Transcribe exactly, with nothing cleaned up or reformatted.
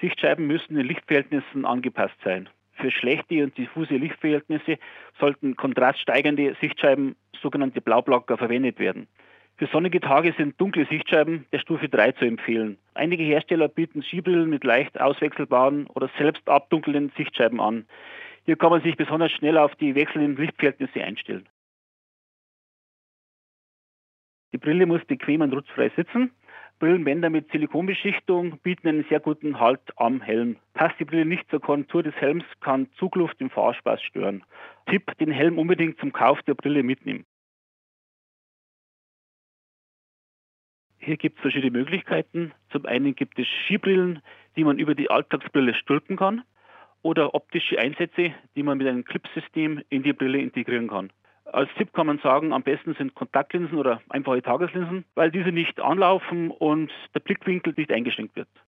Sichtscheiben müssen den Lichtverhältnissen angepasst sein. Für schlechte und diffuse Lichtverhältnisse sollten kontraststeigernde Sichtscheiben, sogenannte Blaublocker, verwendet werden. Für sonnige Tage sind dunkle Sichtscheiben der Stufe drei zu empfehlen. Einige Hersteller bieten Skibrillen mit leicht auswechselbaren oder selbst abdunkelnden Sichtscheiben an. Hier kann man sich besonders schnell auf die wechselnden Lichtverhältnisse einstellen. Die Brille muss bequem und rutzfrei sitzen. Brillenbänder mit Silikonbeschichtung bieten einen sehr guten Halt am Helm. Passt die Brille nicht zur Kontur des Helms, kann Zugluft im Fahrspaß stören. Tipp: Den Helm unbedingt zum Kauf der Brille mitnehmen. Hier gibt es verschiedene Möglichkeiten. Zum einen gibt es Skibrillen, die man über die Alltagsbrille stülpen kann, oder optische Einsätze, die man mit einem Clipsystem in die Brille integrieren kann. Als Tipp kann man sagen, am besten sind Kontaktlinsen oder einfache Tageslinsen, weil diese nicht anlaufen und der Blickwinkel nicht eingeschränkt wird.